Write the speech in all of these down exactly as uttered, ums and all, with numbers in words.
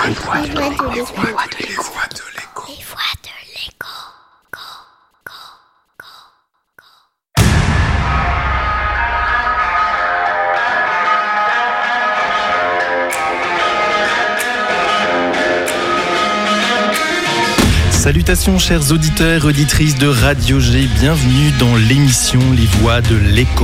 Les voix de l'écho. Les voix de l'écho. Les voix de l'écho. Les voix de l'écho. Go, go, go. Salutations chers auditeurs et auditrices de Radio G, bienvenue dans l'émission Les Voix de l'écho.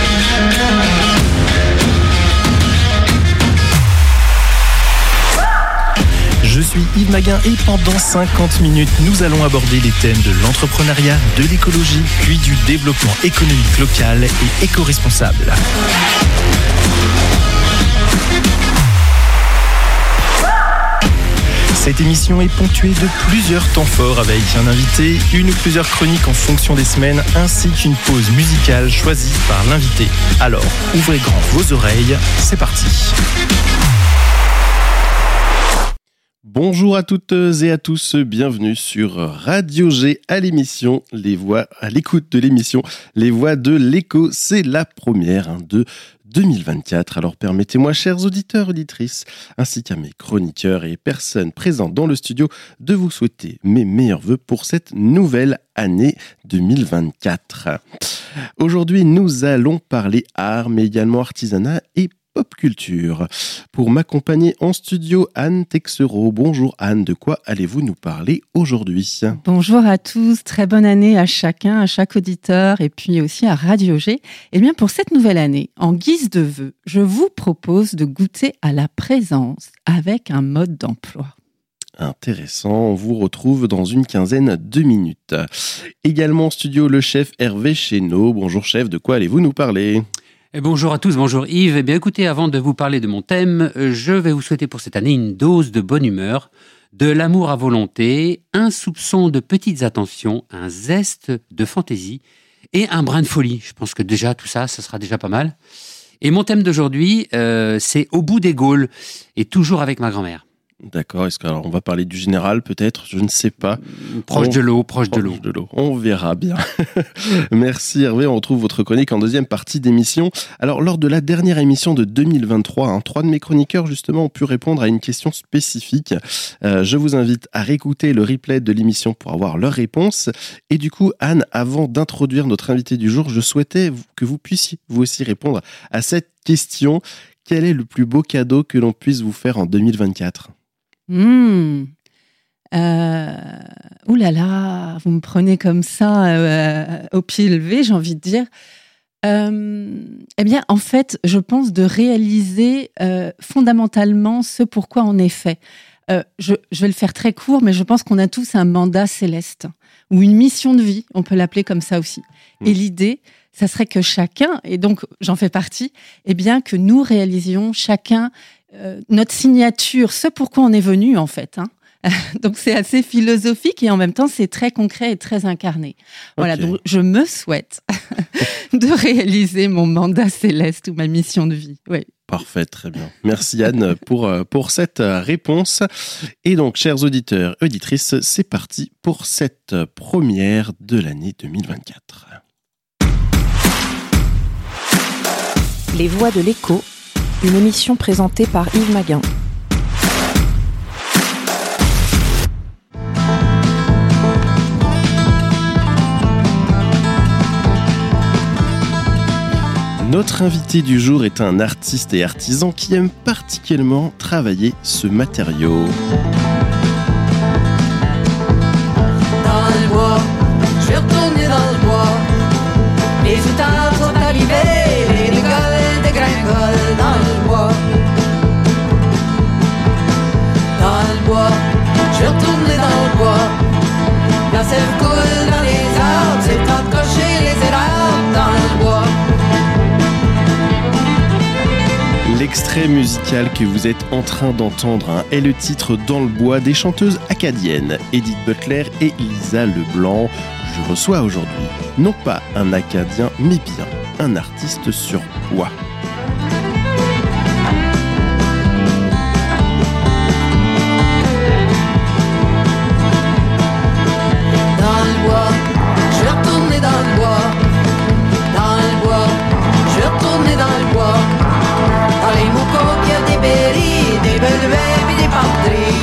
Je suis Yves Maguin et pendant cinquante minutes, nous allons aborder les thèmes de l'entrepreneuriat, de l'écologie, puis du développement économique local et éco-responsable. Cette émission est ponctuée de plusieurs temps forts avec un invité, une ou plusieurs chroniques en fonction des semaines, ainsi qu'une pause musicale choisie par l'invité. Alors, ouvrez grand vos oreilles, c'est parti. Bonjour à toutes et à tous, bienvenue sur Radio G à l'émission, les voix, à l'écoute de l'émission Les Voix de l'écho, c'est la première hein, de deux mille vingt-quatre. Alors permettez-moi, chers auditeurs, auditrices, ainsi qu'à mes chroniqueurs et personnes présentes dans le studio, de vous souhaiter mes meilleurs vœux pour cette nouvelle année deux mille vingt-quatre. Aujourd'hui, nous allons parler art, mais également artisanat et pop culture. Pour m'accompagner en studio, Anne Texereau. Bonjour Anne, de quoi allez-vous nous parler aujourd'hui ? Bonjour à tous, très bonne année à chacun, à chaque auditeur et puis aussi à Radio G. Eh bien pour cette nouvelle année, en guise de vœux, je vous propose de goûter à la présence avec un mode d'emploi. Intéressant, on vous retrouve dans une quinzaine de minutes. Également en studio, le chef Hervé Chénaud. Bonjour chef, de quoi allez-vous nous parler ? Et bonjour à tous, bonjour Yves. Eh bien écoutez, avant de vous parler de mon thème, je vais vous souhaiter pour cette année une dose de bonne humeur, de l'amour à volonté, un soupçon de petites attentions, un zeste de fantaisie et un brin de folie. Je pense que déjà tout ça, ça sera déjà pas mal. Et mon thème d'aujourd'hui, euh, c'est Au bout des Gaules et toujours avec ma grand-mère. D'accord, est-ce que alors on va parler du général peut-être, je ne sais pas. Proche on... de l'eau, proche, proche de, l'eau. de l'eau. On verra bien. Merci Hervé, on retrouve votre chronique en deuxième partie d'émission. Alors lors de la dernière émission de deux mille vingt-trois, hein, trois de mes chroniqueurs justement ont pu répondre à une question spécifique. Euh, je vous invite à réécouter le replay de l'émission pour avoir leurs réponses. Et du coup Anne, avant d'introduire notre invité du jour, je souhaitais que vous puissiez vous aussi répondre à cette question. Quel est le plus beau cadeau que l'on puisse vous faire en deux mille vingt-quatre ? Mmh. Euh, ouh là là, vous me prenez comme ça euh, au pied levé, j'ai envie de dire. Euh, eh bien, en fait, je pense de réaliser euh, fondamentalement ce pourquoi on est fait. Euh, je, je vais le faire très court, mais je pense qu'on a tous un mandat céleste ou une mission de vie, on peut l'appeler comme ça aussi. Mmh. Et l'idée, ça serait que chacun, et donc j'en fais partie, eh bien que nous réalisions chacun Euh, notre signature, ce pourquoi on est venu en fait. Hein. Donc c'est assez philosophique et en même temps c'est très concret et très incarné. Voilà, okay. Donc je me souhaite de réaliser mon mandat céleste ou ma mission de vie. Oui. Parfait, très bien. Merci Anne pour, pour cette réponse. Et donc, chers auditeurs et auditrices, c'est parti pour cette première de l'année deux mille vingt-quatre. Les Voix de l'écho. Une émission présentée par Yves Maguin. Notre invité du jour est un artiste et artisan qui aime particulièrement travailler ce matériau. Dans le bois, je vais retourner dans le bois. Les outards sont arrivés, les rigoles dégringolent dans le bois. Dans le bois, je vais retourner dans le bois. La sève coule dans les arbres, c'est le temps de cocher les érables dans le bois. L'extrait musical que vous êtes en train d'entendre hein, est le titre Dans le bois des chanteuses acadiennes Edith Butler et Lisa Leblanc. Je reçois aujourd'hui non pas un Acadien mais bien un artiste sur bois. Dans le bois, je vais retourner dans le bois. Dans le bois, je vais retourner dans le bois. Dans les moucos qu'il y a des berries, des belvets et des panteries.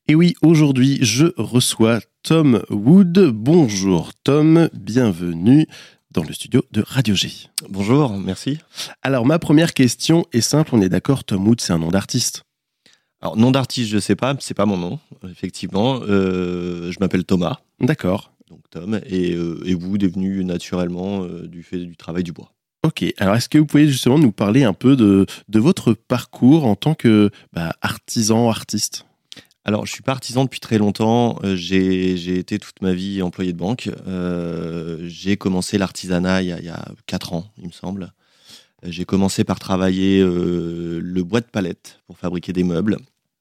Et oui, aujourd'hui, je reçois Tom Wood. Bonjour Tom, bienvenue dans le studio de Radio G. Bonjour, merci. Alors, ma première question est simple, on est d'accord, Tom Wood, c'est un nom d'artiste? Alors, nom d'artiste, je sais pas, c'est pas mon nom, effectivement. Euh, je m'appelle Thomas. D'accord. Donc Tom, et, euh, et Wood est venu naturellement euh, du fait du travail du bois. Ok, alors est-ce que vous pouvez justement nous parler un peu de, de votre parcours en tant que bah, artisan, artiste? Alors, je suis pas artisan depuis très longtemps. Euh, j'ai, j'ai été toute ma vie employé de banque. Euh, j'ai commencé l'artisanat il y a, il y a quatre ans, il me semble. J'ai commencé par travailler euh, le bois de palette pour fabriquer des meubles.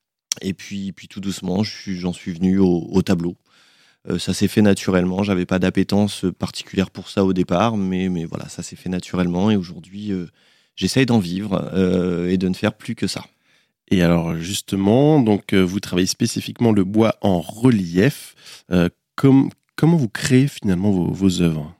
Et puis, puis tout doucement, je suis, j'en suis venu au, au tableau. Euh, ça s'est fait naturellement. J'avais pas d'appétence particulière pour ça au départ, mais, mais voilà, ça s'est fait naturellement. Et aujourd'hui, euh, j'essaye d'en vivre euh, et de ne faire plus que ça. Et alors justement, donc euh, vous travaillez spécifiquement le bois en relief. Euh, com- comment vous créez finalement vos, vos œuvres?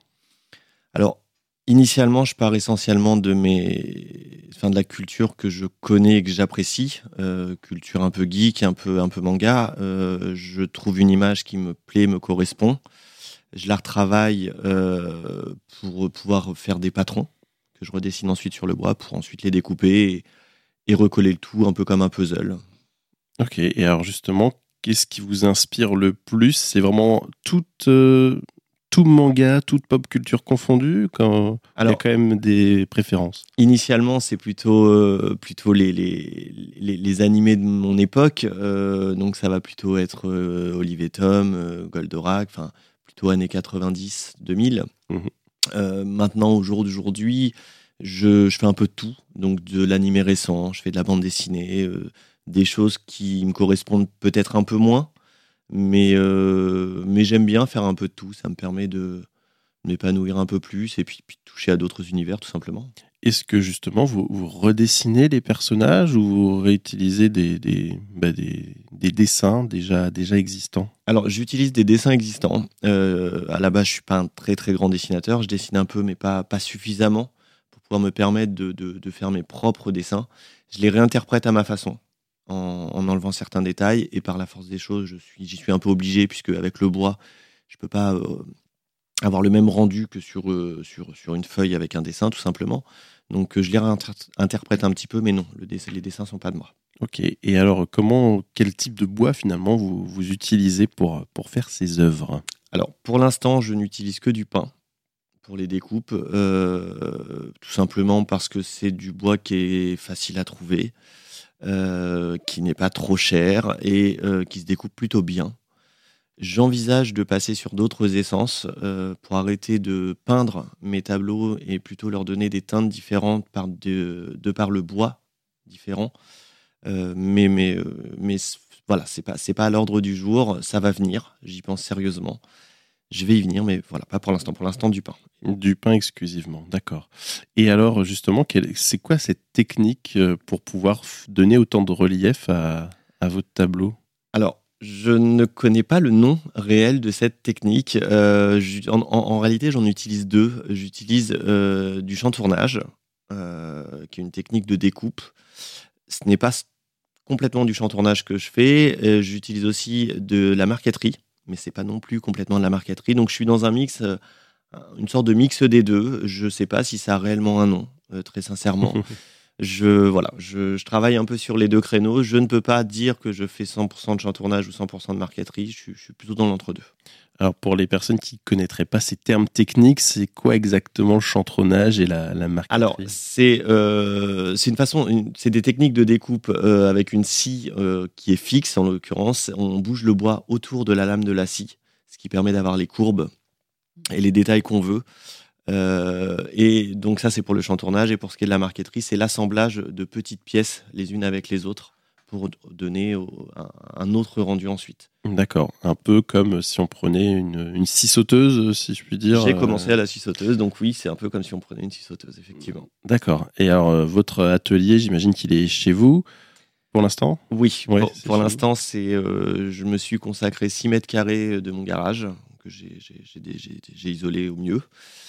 Alors, initialement, je pars essentiellement de mes, enfin, de la culture que je connais et que j'apprécie, euh, culture un peu geek, un peu, un peu manga. Euh, je trouve une image qui me plaît, me correspond. Je la retravaille euh, pour pouvoir faire des patrons que je redessine ensuite sur le bois pour ensuite les découper et, et recoller le tout un peu comme un puzzle. Ok, et alors justement, qu'est-ce qui vous inspire le plus? C'est vraiment toute, euh, tout manga, toute pop culture confondue quand il y a quand même des préférences? Initialement, c'est plutôt, euh, plutôt les, les, les, les animés de mon époque. Euh, donc ça va plutôt être euh, Olive et Tom, euh, Goldorak, enfin plutôt années quatre-vingt-dix deux mille. Mmh. Euh, maintenant, au jour d'aujourd'hui, je, je fais un peu de tout. Donc de l'animé récent, je fais de la bande dessinée, euh, des choses qui me correspondent peut-être un peu moins. Mais, euh, mais j'aime bien faire un peu de tout. Ça me permet de m'épanouir un peu plus et puis, puis toucher à d'autres univers, tout simplement. Est-ce que justement vous, vous redessinez les personnages ou vous réutilisez des, des, bah des, des dessins déjà, déjà existants? Alors, j'utilise des dessins existants. Euh, à la base, je suis pas un très très grand dessinateur. Je dessine un peu, mais pas, pas suffisamment pour pouvoir me permettre de, de, de faire mes propres dessins. Je les réinterprète à ma façon, en, en enlevant certains détails. Et par la force des choses, je suis, j'y suis un peu obligé, puisque avec le bois, je peux pas euh, avoir le même rendu que sur, euh, sur, sur une feuille avec un dessin, tout simplement. Donc, euh, je les réinterprète un petit peu, mais non, le dessin, les dessins sont pas de moi. Ok, et alors comment, quel type de bois finalement vous, vous utilisez pour, pour faire ces œuvres? Alors, pour l'instant, je n'utilise que du pin pour les découpes, euh, tout simplement parce que c'est du bois qui est facile à trouver, euh, qui n'est pas trop cher et euh, qui se découpe plutôt bien. J'envisage de passer sur d'autres essences euh, pour arrêter de peindre mes tableaux et plutôt leur donner des teintes différentes par de, de par le bois différent. Euh, mais mais, euh, mais voilà, c'est pas, c'est pas à l'ordre du jour, ça va venir, j'y pense sérieusement. Je vais y venir, mais voilà, pas pour l'instant. Pour l'instant, du pain. Du pain exclusivement, d'accord. Et alors, justement, quelle, c'est quoi cette technique pour pouvoir donner autant de relief à, à votre tableau? Alors, je ne connais pas le nom réel de cette technique. Euh, en, en, en réalité, j'en utilise deux. J'utilise euh, du chantournage, euh, qui est une technique de découpe. Ce n'est pas complètement du chantournage que je fais. Euh, j'utilise aussi de la marqueterie, mais c'est pas non plus complètement de la marqueterie. Donc je suis dans un mix, euh, une sorte de mix des deux. Je sais pas si ça a réellement un nom, euh, très sincèrement. je, voilà, je, je travaille un peu sur les deux créneaux. Je ne peux pas dire que je fais cent pour cent de chantournage ou cent pour cent de marqueterie. Je, suis, je suis plutôt dans l'entre-deux. Alors pour les personnes qui ne connaîtraient pas ces termes techniques, c'est quoi exactement le chantronnage et la, la marqueterie? Alors c'est euh, c'est une façon, une, c'est des techniques de découpe euh, avec une scie euh, qui est fixe en l'occurrence. On bouge le bois autour de la lame de la scie, ce qui permet d'avoir les courbes et les détails qu'on veut. Euh, et donc ça c'est pour le chantournage, et pour ce qui est de la marqueterie, c'est l'assemblage de petites pièces les unes avec les autres pour donner un, un autre rendu ensuite. D'accord, un peu comme si on prenait une, une scie sauteuse, si je puis dire. J'ai commencé à la scie sauteuse, donc oui, c'est un peu comme si on prenait une scie sauteuse, effectivement. D'accord, et alors euh, votre atelier, j'imagine qu'il est chez vous pour l'instant? Oui, ouais, pour, pour l'instant, c'est, euh, je me suis consacré six mètres carrés de mon garage, que j'ai, j'ai, j'ai, j'ai, j'ai isolé au mieux.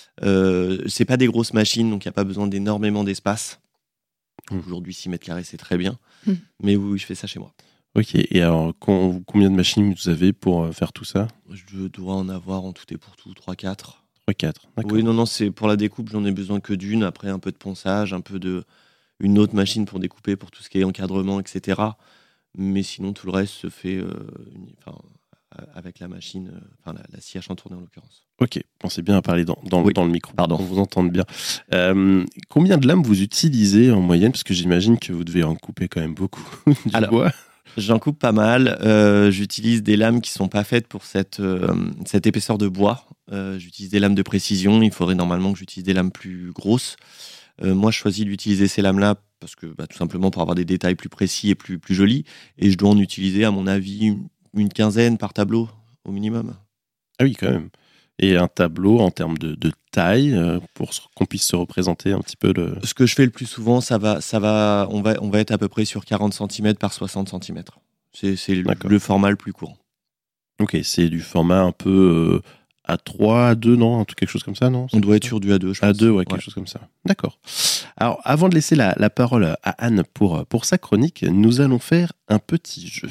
Euh, c'est pas des grosses machines, donc il n'y a pas besoin d'énormément d'espace. Mmh. Aujourd'hui, six mètres carrés, c'est très bien. Mmh. Mais oui, je fais ça chez moi. Ok, et alors con- combien de machines vous avez pour euh, faire tout ça? Je dois en avoir en tout et pour tout trois quatre. trois quatre, d'accord. Oui, non, non, c'est pour la découpe, j'en ai besoin que d'une. Après, un peu de ponçage, un peu de une autre machine pour découper, pour tout ce qui est encadrement, et cetera. Mais sinon, tout le reste se fait euh, uni- enfin, avec la machine, euh, enfin la, la scie à chantourner en l'occurrence. Ok, pensez bien à parler dans, dans, Oui, dans le micro, pardon. on vous entende bien. Euh, combien de lames vous utilisez en moyenne? Parce que j'imagine que vous devez en couper quand même beaucoup du Alors, bois. J'en coupe pas mal. Euh, j'utilise des lames qui sont pas faites pour cette, euh, cette épaisseur de bois. Euh, j'utilise des lames de précision. Il faudrait normalement que j'utilise des lames plus grosses. Euh, moi, je choisis d'utiliser ces lames-là parce que bah, tout simplement pour avoir des détails plus précis et plus, plus jolis. Et je dois en utiliser, à mon avis, une, une quinzaine par tableau au minimum. Ah oui, quand même. Et un tableau en termes de, de taille, euh, pour qu'on puisse se représenter un petit peu le... Ce que je fais le plus souvent, ça va, ça va, on, va, on va être à peu près sur quarante centimètres par soixante centimètres. C'est, c'est le, D'accord. le format le plus courant. Ok, c'est du format un peu euh, A trois, A deux, non? Un truc, quelque chose comme ça, non? On doit être sur du A deux, je pense. A deux, ouais, quelque chose comme ça. D'accord. Alors, avant de laisser la, la parole à Anne pour, pour sa chronique, nous allons faire un petit jeu.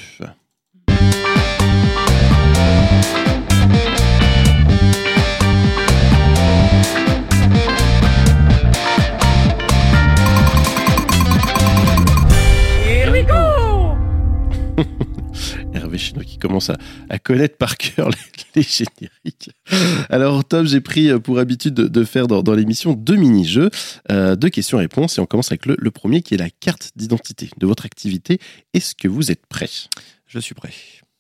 Hervé Chénaud qui commence à, à connaître par cœur les, les génériques. Alors Tom, j'ai pris pour habitude de, de faire dans, dans l'émission deux mini-jeux, euh, deux questions-réponses, et on commence avec le, le premier qui est la carte d'identité de votre activité. Est-ce que vous êtes prêt? Je suis prêt.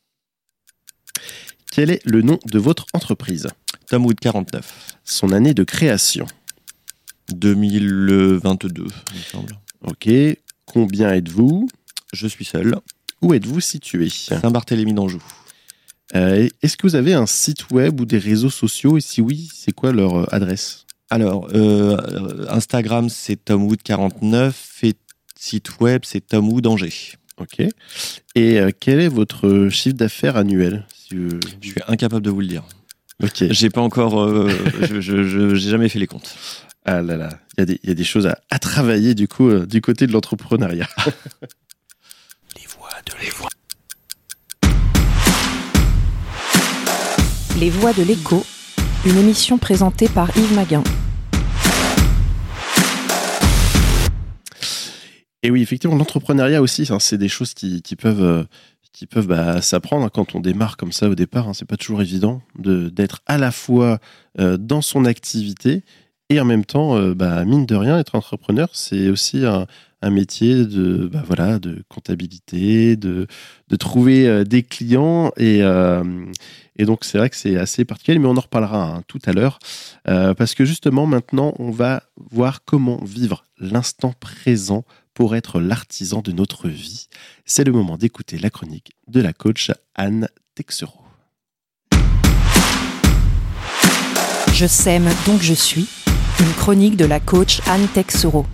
Quel est le nom de votre entreprise? Tom Wood quarante-neuf. Son année de création? deux mille vingt-deux, il me semble. Ok. Combien êtes-vous? Je suis seul. Où êtes-vous situé? Saint-Barthélemy d'Anjou. Euh, Est-ce que vous avez un site web ou des réseaux sociaux? Et si oui, c'est quoi leur euh, adresse? Alors, euh, Instagram, c'est Tom Wood quarante-neuf et site web, c'est Tom Wood Angers. Ok. Et euh, quel est votre chiffre d'affaires annuel? si, euh, Je suis incapable de vous le dire. Ok. J'ai pas encore, euh, je, je, je- j'ai jamais fait les comptes. Ah là là, il y a des, il y a des choses à, à travailler du coup euh, du côté de l'entrepreneuriat. Les voix de les voix. Les Voix de l'écho, une émission présentée par Yves Maguin. Et oui, effectivement, l'entrepreneuriat aussi, hein, c'est des choses qui, qui peuvent, euh, qui peuvent bah, s'apprendre hein, quand on démarre comme ça au départ. Hein, c'est pas toujours évident de, d'être à la fois euh, dans son activité et en même temps, euh, bah, mine de rien, être entrepreneur, c'est aussi un, un métier de, bah, voilà, de comptabilité, de, de trouver euh, des clients. Et, euh, et donc, c'est vrai que c'est assez particulier, mais on en reparlera hein, tout à l'heure. Euh, parce que justement, maintenant, on va voir comment vivre l'instant présent pour être l'artisan de notre vie. C'est le moment d'écouter la chronique de la coach Anne Texereau. Je sème donc je suis, une chronique de la coach Anne Texereau.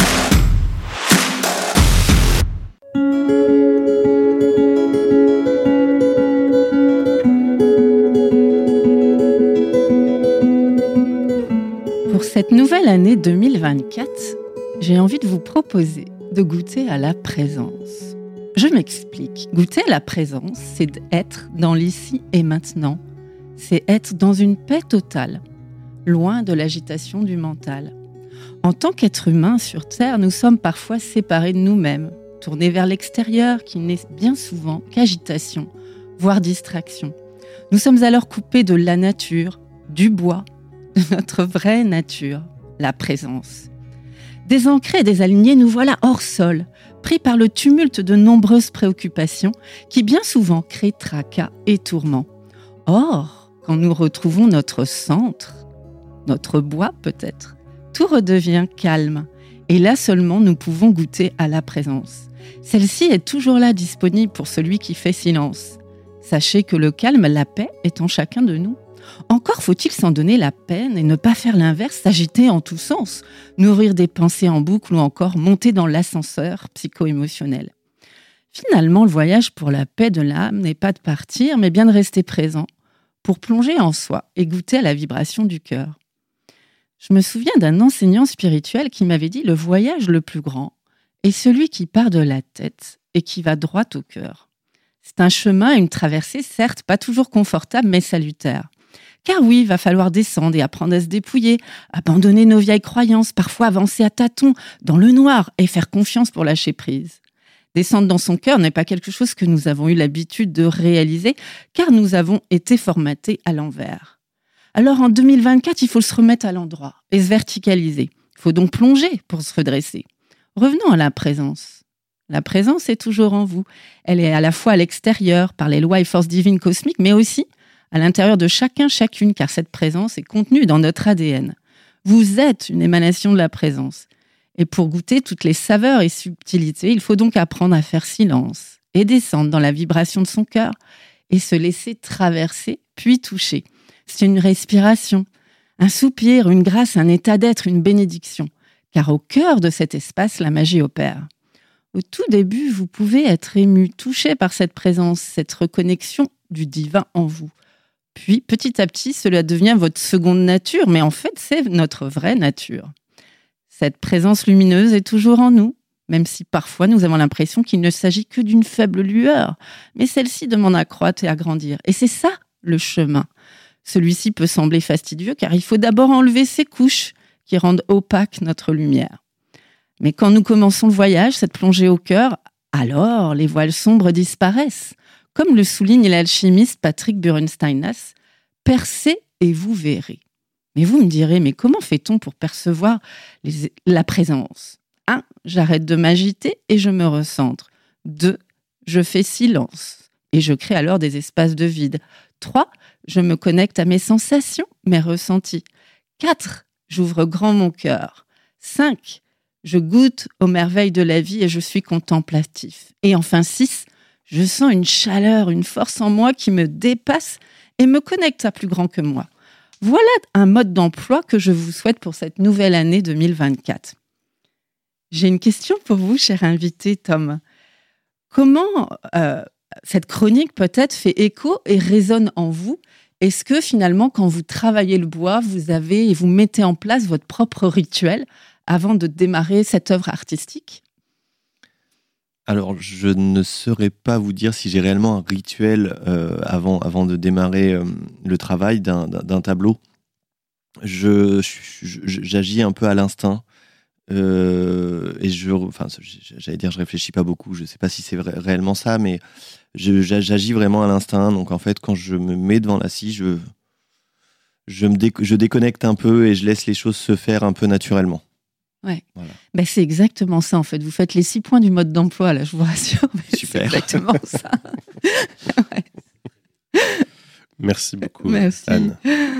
Pour cette nouvelle année deux mille vingt-quatre, j'ai envie de vous proposer de goûter à la présence. Je m'explique. Goûter à la présence, c'est être dans l'ici et maintenant. C'est être dans une paix totale, loin de l'agitation du mental. En tant qu'être humain sur Terre, nous sommes parfois séparés de nous-mêmes, tournés vers l'extérieur qui n'est bien souvent qu'agitation, voire distraction. Nous sommes alors coupés de la nature, du bois, de notre vraie nature, la présence. Désancrés et désalignés, nous voilà hors sol, pris par le tumulte de nombreuses préoccupations qui bien souvent créent tracas et tourments. Or, quand nous retrouvons notre centre, notre bois peut-être, tout redevient calme. Et là seulement, nous pouvons goûter à la présence. Celle-ci est toujours là, disponible pour celui qui fait silence. Sachez que le calme, la paix, est en chacun de nous. Encore faut-il s'en donner la peine et ne pas faire l'inverse, s'agiter en tous sens, nourrir des pensées en boucle ou encore monter dans l'ascenseur psycho-émotionnel. Finalement, le voyage pour la paix de l'âme n'est pas de partir, mais bien de rester présent, pour plonger en soi et goûter à la vibration du cœur. Je me souviens d'un enseignant spirituel qui m'avait dit « Le voyage le plus grand est celui qui part de la tête et qui va droit au cœur. C'est un chemin, une traversée, certes, pas toujours confortable, mais salutaire. Car oui, il va falloir descendre et apprendre à se dépouiller, abandonner nos vieilles croyances, parfois avancer à tâtons, dans le noir, et faire confiance pour lâcher prise. Descendre dans son cœur n'est pas quelque chose que nous avons eu l'habitude de réaliser, car nous avons été formatés à l'envers. Alors en deux mille vingt-quatre, il faut se remettre à l'endroit et se verticaliser. Il faut donc plonger pour se redresser. Revenons à la présence. La présence est toujours en vous. Elle est à la fois à l'extérieur, par les lois et forces divines cosmiques, mais aussi à l'intérieur de chacun, chacune, car cette présence est contenue dans notre A D N. Vous êtes une émanation de la présence. Et pour goûter toutes les saveurs et subtilités, il faut donc apprendre à faire silence et descendre dans la vibration de son cœur et se laisser traverser, puis toucher. C'est une respiration, un soupir, une grâce, un état d'être, une bénédiction. Car au cœur de cet espace, la magie opère. Au tout début, vous pouvez être ému, touché par cette présence, cette reconnexion du divin en vous. Puis, petit à petit, cela devient votre seconde nature, mais en fait, c'est notre vraie nature. Cette présence lumineuse est toujours en nous, même si parfois nous avons l'impression qu'il ne s'agit que d'une faible lueur. Mais celle-ci demande à croître et à grandir. Et c'est ça, le chemin. Celui-ci peut sembler fastidieux, car il faut d'abord enlever ces couches qui rendent opaque notre lumière. Mais quand nous commençons le voyage, cette plongée au cœur, alors les voiles sombres disparaissent. Comme le souligne l'alchimiste Patrick Burensteinas, « Percez et vous verrez ». Mais vous me direz, mais comment fait-on pour percevoir les, la présence ? un. J'arrête de m'agiter et je me recentre. deux. Je fais silence et je crée alors des espaces de vide. trois. Je me connecte à mes sensations, mes ressentis. quatre. J'ouvre grand mon cœur. cinq. Je goûte aux merveilles de la vie et je suis contemplatif. Et enfin six. Je sens une chaleur, une force en moi qui me dépasse et me connecte à plus grand que moi. Voilà un mode d'emploi que je vous souhaite pour cette nouvelle année deux mille vingt-quatre. J'ai une question pour vous, cher invité Tom. Comment euh, cette chronique peut-être fait écho et résonne en vous ? Est-ce que finalement, quand vous travaillez le bois, vous avez et vous mettez en place votre propre rituel avant de démarrer cette œuvre artistique ? Alors, je ne saurais pas vous dire si j'ai réellement un rituel euh, avant, avant de démarrer euh, le travail d'un, d'un tableau. Je, je, je, j'agis un peu à l'instinct. Euh, et je, enfin, j'allais dire, je réfléchis pas beaucoup. Je sais pas si c'est vrai, réellement ça, mais je, j'agis vraiment à l'instinct. Donc, en fait, quand je me mets devant la scie, je, je, me dé, je déconnecte un peu et je laisse les choses se faire un peu naturellement. Ouais. Voilà. Ben, c'est exactement ça en fait. Vous faites les six points du mode d'emploi là, je vous rassure. Mais super. C'est exactement ça. Ouais. Merci beaucoup, Merci. Anne.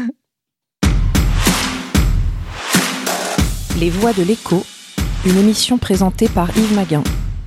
Les Voix de l'écho, une émission présentée par Yves Maguin.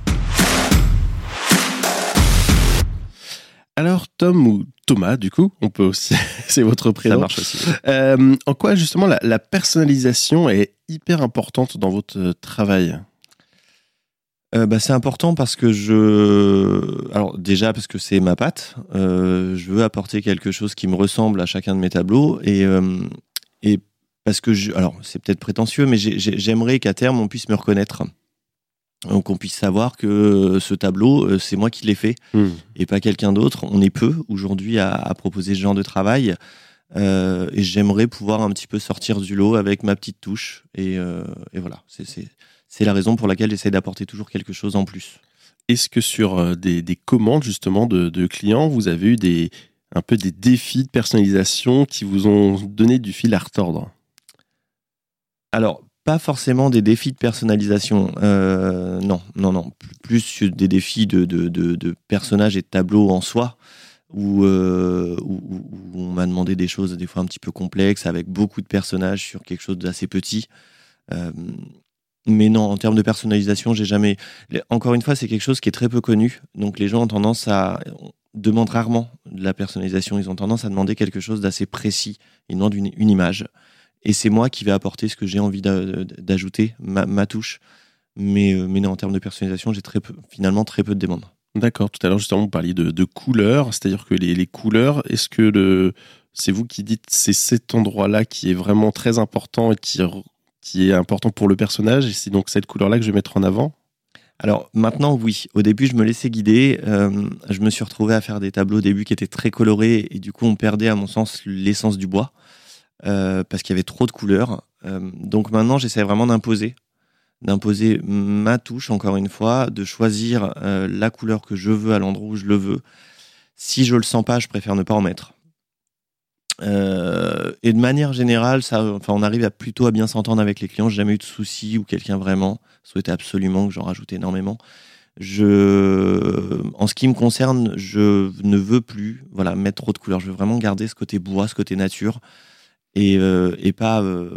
Alors, Tom ou Thomas, du coup, on peut aussi, c'est votre prénom. Ça marche aussi. Euh, en quoi, justement, la, la personnalisation est hyper importante dans votre travail ? Euh, bah, c'est important parce que je... Alors déjà parce que c'est ma patte. Euh, je veux apporter quelque chose qui me ressemble à chacun de mes tableaux. Et, euh, et parce que... Je... Alors, c'est peut-être prétentieux, mais j'ai, j'ai, j'aimerais qu'à terme, on puisse me reconnaître. Donc, on puisse savoir que ce tableau, c'est moi qui l'ai fait mmh. et pas quelqu'un d'autre. On est peu aujourd'hui à, à proposer ce genre de travail. Euh, et j'aimerais pouvoir un petit peu sortir du lot avec ma petite touche. Et, euh, et voilà, c'est, c'est, c'est la raison pour laquelle j'essaie d'apporter toujours quelque chose en plus. Est-ce que sur des, des commandes justement de, de clients, vous avez eu des, un peu des défis de personnalisation qui vous ont donné du fil à retordre ? Alors, pas forcément des défis de personnalisation. Euh, non, non, non. Plus des défis de, de, de, de personnages et de tableaux en soi. Où, euh, où, où on m'a demandé des choses des fois un petit peu complexes avec beaucoup de personnages sur quelque chose d'assez petit. Euh, mais non, en termes de personnalisation, j'ai jamais... Encore une fois, c'est quelque chose qui est très peu connu. Donc les gens ont tendance à... demandent rarement de la personnalisation. Ils ont tendance à demander quelque chose d'assez précis. Ils demandent une, une image. Et c'est moi qui vais apporter ce que j'ai envie d'a, d'ajouter, ma, ma touche. Mais, mais non, en termes de personnalisation, j'ai très peu, finalement très peu de demandes. D'accord, tout à l'heure justement vous parliez de, de couleurs, c'est-à-dire que les, les couleurs, est-ce que le, c'est vous qui dites c'est cet endroit-là qui est vraiment très important et qui, qui est important pour le personnage et c'est donc cette couleur-là que je vais mettre en avant ? Alors maintenant, oui. Au début, je me laissais guider. Euh, je me suis retrouvé à faire des tableaux au début qui étaient très colorés et du coup, on perdait, à mon sens, l'essence du bois euh, parce qu'il y avait trop de couleurs. Euh, donc maintenant, j'essaie vraiment d'imposer, d'imposer ma touche, encore une fois, de choisir euh, la couleur que je veux à l'endroit où je le veux. Si je le sens pas, je préfère ne pas en mettre. Euh, et de manière générale, ça, enfin, on arrive à plutôt à bien s'entendre avec les clients. J'ai jamais eu de soucis où quelqu'un vraiment souhaitait absolument que j'en rajoute énormément. Je, en ce qui me concerne, je ne veux plus, voilà, mettre trop de couleurs. Je veux vraiment garder ce côté bois, ce côté nature, et, euh, et pas euh,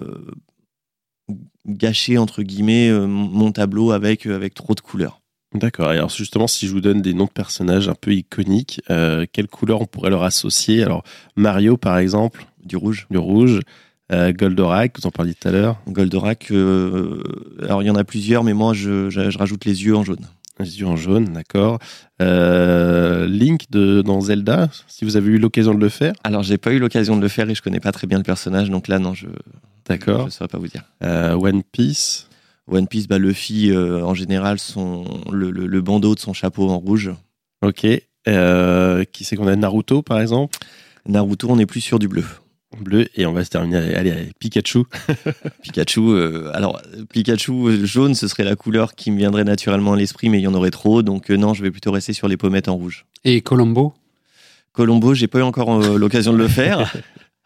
gâcher entre guillemets euh, mon tableau avec avec trop de couleurs. D'accord. Et alors justement, si je vous donne des noms de personnages un peu iconiques, euh, quelles couleurs on pourrait leur associer? Alors Mario, par exemple, Du rouge. du rouge. Euh, Goldorak, vous en parliez tout à l'heure. Goldorak, euh, alors il y en a plusieurs, mais moi je, je, je rajoute les yeux en jaune. Les yeux en jaune, d'accord. Euh, Link de, dans Zelda, si vous avez eu l'occasion de le faire. Alors j'ai pas eu l'occasion de le faire et je connais pas très bien le personnage, donc là non, je D'accord. je saurais pas vous dire. Euh, One Piece. One Piece, bah, Luffy, euh, en général, son, le, le, le bandeau de son chapeau en rouge. Ok. Euh, qui c'est qu'on a? Naruto, par exemple. Naruto, on est plus sur du bleu. Bleu. Et on va se terminer. Allez, allez, allez, Pikachu. Pikachu, euh, alors Pikachu euh, jaune, ce serait la couleur qui me viendrait naturellement à l'esprit, mais il y en aurait trop, donc euh, non, je vais plutôt rester sur les pommettes en rouge. Et Colombo? Colombo, j'ai pas eu encore euh, l'occasion de le faire.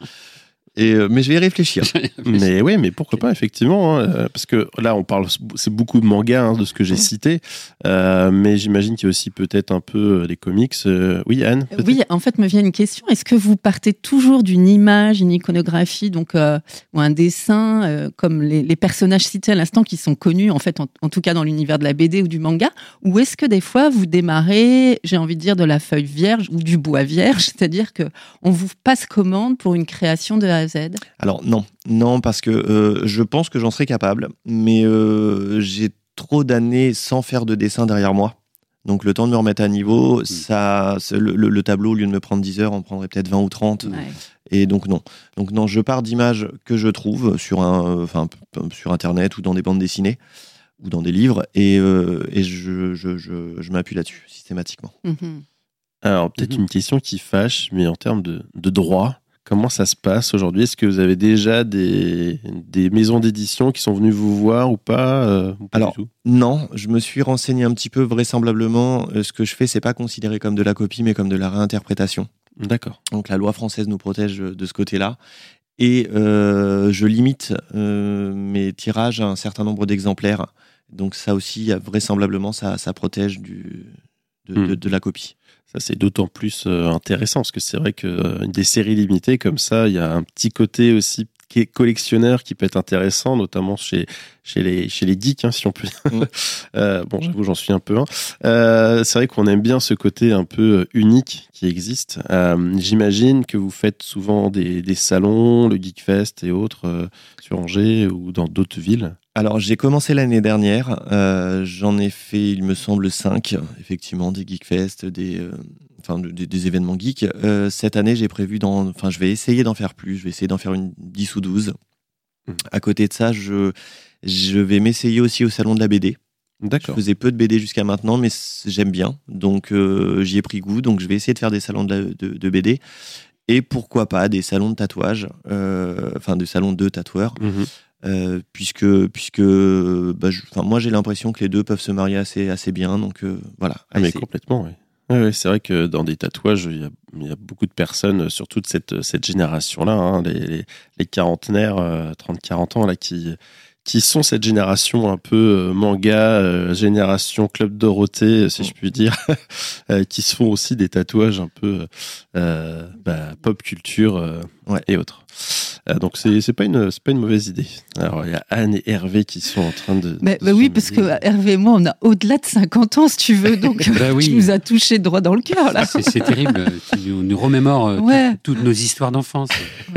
Et, euh, mais je vais y réfléchir. Mais oui, mais pourquoi pas, effectivement. Hein, parce que là, on parle, c'est beaucoup de mangas, hein, de ce que j'ai cité. Euh, mais j'imagine qu'il y a aussi peut-être un peu les comics. Euh, oui, Anne peut-être? Oui, en fait, me vient une question. Est-ce que vous partez toujours d'une image, une iconographie, donc, euh, ou un dessin, euh, comme les, les personnages cités à l'instant, qui sont connus, en fait, en, en tout cas dans l'univers de la B D ou du manga? Ou est-ce que des fois, vous démarrez, j'ai envie de dire, de la feuille vierge ou du bois vierge, c'est-à-dire qu'on vous passe commande pour une création de A à Z? Alors non, non, parce que euh, je pense que j'en serais capable, mais euh, j'ai trop d'années sans faire de dessin derrière moi. Donc le temps de me remettre à niveau, mmh. ça, le, le, le tableau, au lieu de me prendre dix heures, en prendrait peut-être vingt ou trente. Ouais. Et donc non. Donc non, je pars d'images que je trouve sur, un, enfin, sur Internet ou dans des bandes dessinées ou dans des livres, et, euh, et je, je, je, je m'appuie là-dessus systématiquement. Mmh. Alors peut-être Mmh. une question qui fâche, mais en termes de, de droit, comment ça se passe aujourd'hui? Est-ce que vous avez déjà des, des maisons d'édition qui sont venues vous voir ou pas, euh, ou pas Alors, du tout? Non, je me suis renseigné un petit peu. Vraisemblablement, euh, ce que je fais, c'est pas considéré comme de la copie, mais comme de la réinterprétation. D'accord. Donc la loi française nous protège de ce côté-là. Et euh, je limite euh, mes tirages à un certain nombre d'exemplaires. Donc ça aussi, vraisemblablement, ça, ça protège du, de, mmh. de, de la copie. Ça, c'est d'autant plus euh, intéressant, parce que c'est vrai que euh, des séries limitées comme ça, il y a un petit côté aussi qui est collectionneur qui peut être intéressant, notamment chez, chez, les, chez les geeks, hein, si on peut dire. Mmh. euh, bon, j'avoue, j'en suis un peu un. Euh, c'est vrai qu'on aime bien ce côté un peu unique qui existe. Euh, j'imagine que vous faites souvent des, des salons, le Geekfest et autres, euh, sur Angers ou dans d'autres villes. Alors, j'ai commencé l'année dernière. Euh, j'en ai fait, il me semble, cinq, effectivement, des Geekfest, des, euh, enfin, des, des événements geeks. Euh, cette année, j'ai prévu d'en, enfin, je vais essayer d'en faire plus. Je vais essayer d'en faire une dix ou douze. Mmh. À côté de ça, je, je vais m'essayer aussi au salon de la B D. D'accord. Je faisais peu de B D jusqu'à maintenant, mais j'aime bien. Donc, euh, j'y ai pris goût. Donc, je vais essayer de faire des salons de, la, de, de B D. Et pourquoi pas des salons de tatouage, euh, enfin, des salons de tatoueurs. Mmh. Euh, puisque puisque bah, je, moi j'ai l'impression que les deux peuvent se marier assez assez bien, donc euh, voilà. Ah, mais complètement, oui. Ouais, ouais, c'est vrai que dans des tatouages, il y a, il y a beaucoup de personnes, surtout de cette cette génération-là, hein, les, les les quarantenaires, euh, trente quarante ans là, qui qui sont cette génération un peu euh, manga, euh, génération Club Dorothée, si je puis dire, euh, qui se font aussi des tatouages un peu euh, bah, pop culture euh, ouais. et autres. Euh, donc c'est c'est pas une c'est pas une mauvaise idée. Alors il y a Anne et Hervé qui sont en train de. Mais de bah oui, parce que Hervé et moi on a au-delà de cinquante ans si tu veux, donc bah oui. Tu nous as touché droit dans le cœur là. C'est, c'est terrible, tu nous, nous remémores ouais. tout, toutes nos histoires d'enfance.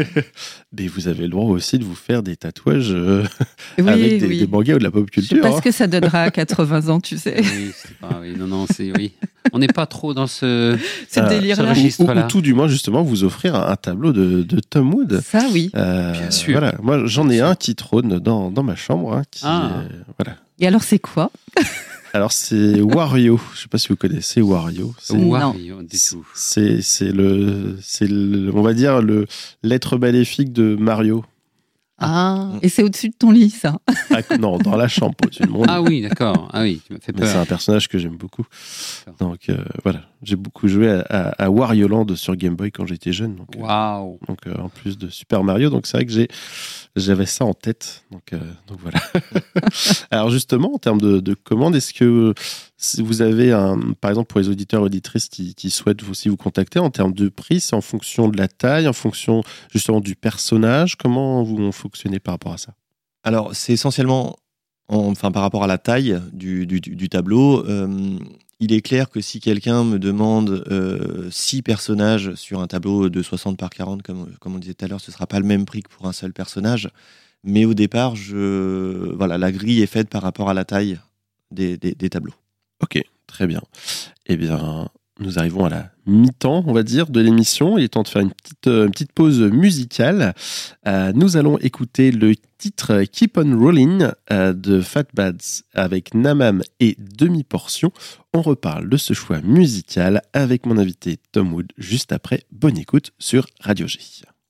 Mais vous avez le droit aussi de vous faire des tatouages euh, oui, avec des, oui. des mangas ou de la pop culture. Je sais pas hein. ce que ça donnera à quatre-vingts ans, tu sais. Oui, c'est pas, oui, non, non, c'est oui. On n'est pas trop dans ce, ce euh, délire-là. Ou, ou, ou tout du moins justement vous offrir un, un tableau de, de Tom Wood. Ça oui. Euh, Bien sûr. Voilà, moi j'en ai un qui trône dans, dans ma chambre. Hein, qui, ah. euh, voilà. Et alors c'est quoi? Alors c'est Wario. Je sais pas si vous connaissez Wario. C'est, Wario, du tout. c'est, c'est le, c'est le, on va dire le l'être maléfique de Mario. Ah, et c'est au-dessus de ton lit, ça. Ah, non, dans la chambre, au-dessus de mon lit. Ah oui, d'accord. Ah oui, tu m'as fait Mais peur. c'est un personnage que j'aime beaucoup. D'accord. Donc euh, voilà, j'ai beaucoup joué à, à, à Wario Land sur Game Boy quand j'étais jeune. Donc, euh, Waouh. donc euh, en plus de Super Mario, donc c'est vrai que j'ai j'avais ça en tête. Donc euh, donc voilà. Alors justement, en termes de, de commandes, est-ce que si vous avez un, par exemple pour les auditeurs et auditrices qui, qui souhaitent aussi vous contacter, en termes de prix, c'est en fonction de la taille, en fonction justement du personnage, comment vous fonctionnez par rapport à ça? Alors, c'est essentiellement, en- enfin, par rapport à la taille du, du, du tableau. Euh, il est clair que si quelqu'un me demande euh, six personnages sur un tableau de soixante par quarante, comme, comme on disait tout à l'heure, ce ne sera pas le même prix que pour un seul personnage. Mais au départ, je, voilà, la grille est faite par rapport à la taille des, des, des tableaux. Ok, très bien. Eh bien, nous arrivons à la mi-temps, on va dire, de l'émission. Il est temps de faire une petite, euh, une petite pause musicale. Euh, nous allons écouter le titre Keep on Rolling euh, de Fat Bads avec Namam et Demi-Portion. On reparle de ce choix musical avec mon invité Tom Wood juste après. Bonne écoute sur Radio G.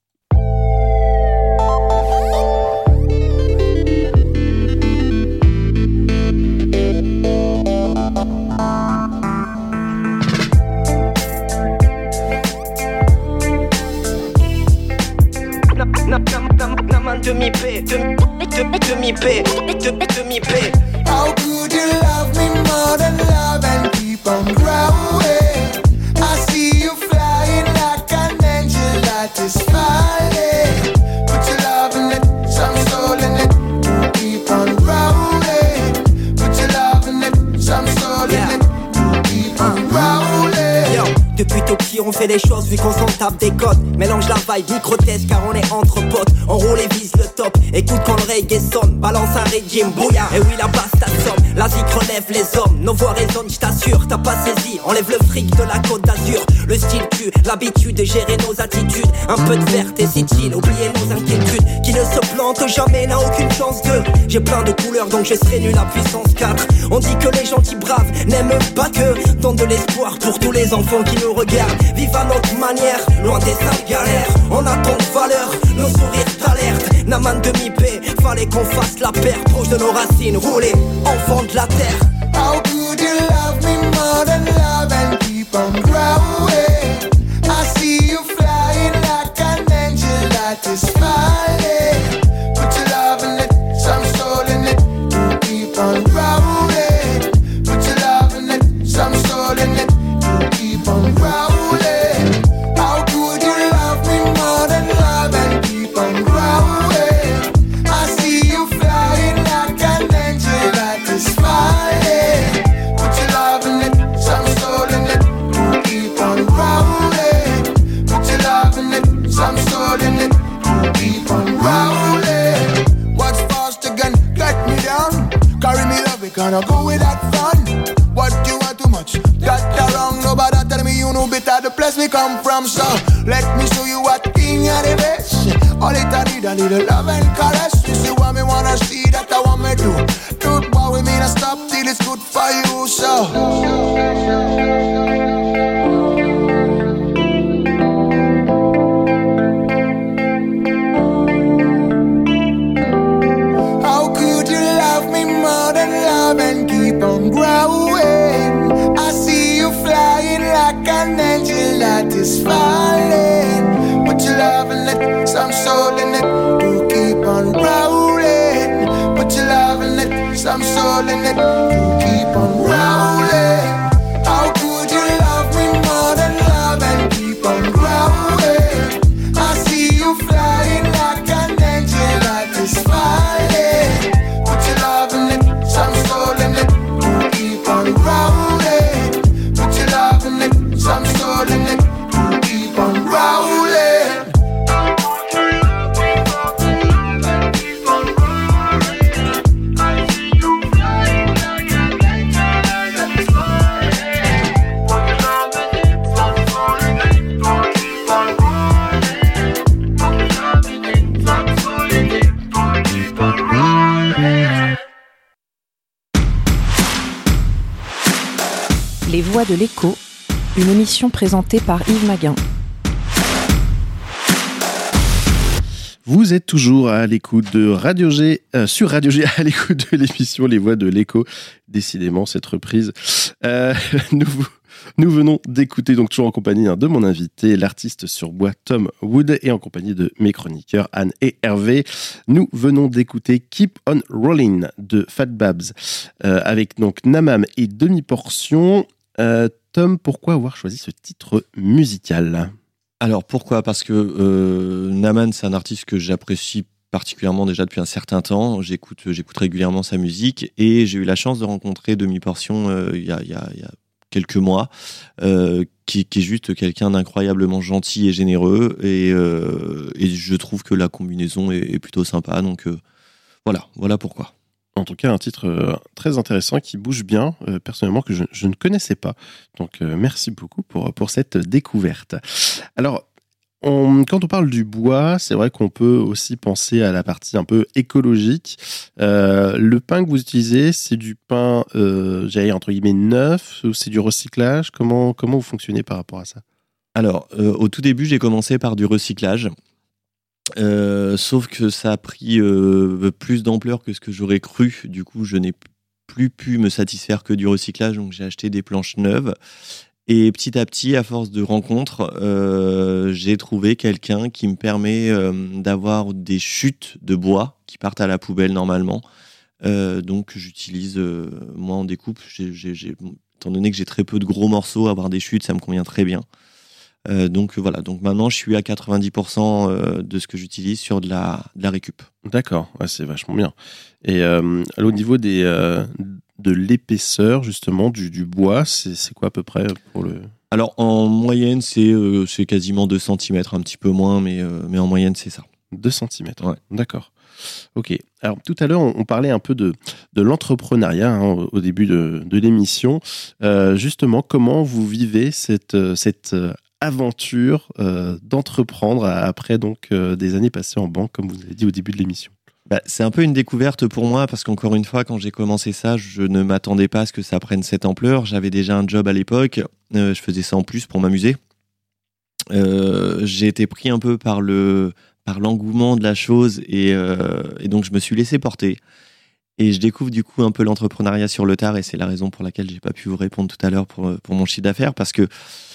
Demi-P, demi-P, demi-P. How could you love me more than love and keep on growing? I see you flying like an angel that is falling. Put your love in it, some soul in it, you keep on growing. Put your love in it, some soul in it, you keep on growing. Yo, depuis tout petit on fait des choses vu qu'on s'en tape des codes. Mélange la vibe micro-test car on est entre potes. On roule et vise le top, écoute quand le reggae sonne. Balance un régime bouillard, et oui la basse t'assomme. La zik relève les hommes, nos voix résonnent, j't'assure. T'as pas saisi, enlève le fric de la côte d'Azur. Le style tue, l'habitude de gérer nos attitudes. Un peu de fierté c'est chill, oubliez nos inquiétudes. Qui ne se plante jamais n'a aucune chance de. J'ai plein de couleurs donc je serai nul à puissance quatre. On dit que les gentils braves n'aiment pas que. Donne de l'espoir pour tous les enfants qui nous regardent. Vive à notre manière, loin des sales galères. On a tant de valeur, nos sourires t'alertent. Naman demi-P, fallait qu'on fasse la paire. Proche de nos racines, rouler, enfant de la terre. How could you love me more than love and keep on growing? I see you flying like an angel that is falling. Put your love in it, some soul in it, you keep on growing. Put your love in it, some soul in it, you keep on growing. How could you love me more than love and keep on growing? I see you flying like an angel that is falling. Put your love in it, some soul in it, you keep on growing. Put your love in it, some soul in it, you keep on growing. What's fast again? Get me down. Carry me love, we gonna go with that fun. What you want too much? That the wrong. Nobody tell me you know better the place we come from. So let me show you what king of the best. All it I need, a little love and caress. You see what me wanna see, that I want me do. Don't bow with me, not stop till it's good for you. So how could you love me more than love and keep on growing? I see you flying like an angel that is falling. Put your love in it, some soul in it, you keep on rolling. Put your love in it, some soul in it, you keep on rolling. How could you love me more than love and keep on growing? I see you flying like an angel that is falling. Put your love in it, some soul in it, you keep on rolling. Put your love in it, some soul in it, you keep on rolling. Keep on rolling. I see you flying like Les Voix de l'écho, une émission présentée par Yves Maguin. Vous êtes toujours à l'écoute de Radio G, euh, sur Radio G, à l'écoute de l'émission Les Voix de l'écho. Décidément, cette reprise. Euh, nous, nous venons d'écouter, donc toujours en compagnie hein, de mon invité, l'artiste sur bois Tom Wood, et en compagnie de mes chroniqueurs Anne et Hervé. Nous venons d'écouter Keep on Rolling de Fat Babs, euh, avec donc Namam et Demi-Portion. Euh, Tom, pourquoi avoir choisi ce titre musical ? Alors pourquoi ? Parce que euh, Naman, c'est un artiste que j'apprécie particulièrement déjà depuis un certain temps. J'écoute, j'écoute régulièrement sa musique et j'ai eu la chance de rencontrer Demi-Portion euh, il y, y, y a quelques mois, euh, qui, qui est juste quelqu'un d'incroyablement gentil et généreux et, euh, et je trouve que la combinaison est, est plutôt sympa. Donc euh, voilà, voilà pourquoi. En tout cas, un titre euh, très intéressant qui bouge bien, euh, personnellement, que je, je ne connaissais pas. Donc, euh, merci beaucoup pour, pour cette découverte. Alors, on, quand on parle du bois, c'est vrai qu'on peut aussi penser à la partie un peu écologique. Euh, le pain que vous utilisez, c'est du pain, euh, j'allais dire, entre guillemets, neuf, ou c'est du recyclage ? Comment, comment vous fonctionnez par rapport à ça ? Alors, euh, au tout début, j'ai commencé par du recyclage. Euh, sauf que ça a pris euh, plus d'ampleur que ce que j'aurais cru. Du coup, je n'ai plus pu me satisfaire que du recyclage, donc j'ai acheté des planches neuves. Et petit à petit, à force de rencontres, euh, j'ai trouvé quelqu'un qui me permet euh, d'avoir des chutes de bois qui partent à la poubelle normalement. Euh, donc j'utilise, euh, moi en découpe, j'ai, j'ai, j'ai, étant donné que j'ai très peu de gros morceaux, avoir des chutes, ça me convient très bien. Euh, donc voilà, donc maintenant je suis à quatre-vingt-dix pour cent de ce que j'utilise sur de la, de la récup. D'accord, ouais, c'est vachement bien. Et euh, au niveau des, euh, de l'épaisseur justement du, du bois, c'est, c'est quoi à peu près pour le... Alors en moyenne c'est, euh, c'est quasiment deux centimètres, un petit peu moins, mais, euh, mais en moyenne c'est ça. deux centimètres, ouais. D'accord. Ok. Alors tout à l'heure, on, on parlait un peu de, de l'entrepreneuriat hein, au, au début de, de l'émission. Euh, justement, comment vous vivez cette... cette aventure euh, d'entreprendre après donc euh, des années passées en banque, comme vous avez dit au début de l'émission? Bah, c'est un peu une découverte pour moi parce qu'encore une fois, quand j'ai commencé ça, je ne m'attendais pas à ce que ça prenne cette ampleur. J'avais déjà un job à l'époque, euh, je faisais ça en plus pour m'amuser. Euh, j'ai été pris un peu par le par l'engouement de la chose et, euh, et donc je me suis laissé porter. Et je découvre du coup un peu l'entrepreneuriat sur le tard et c'est la raison pour laquelle j'ai pas pu vous répondre tout à l'heure pour, pour mon chiffre d'affaires parce que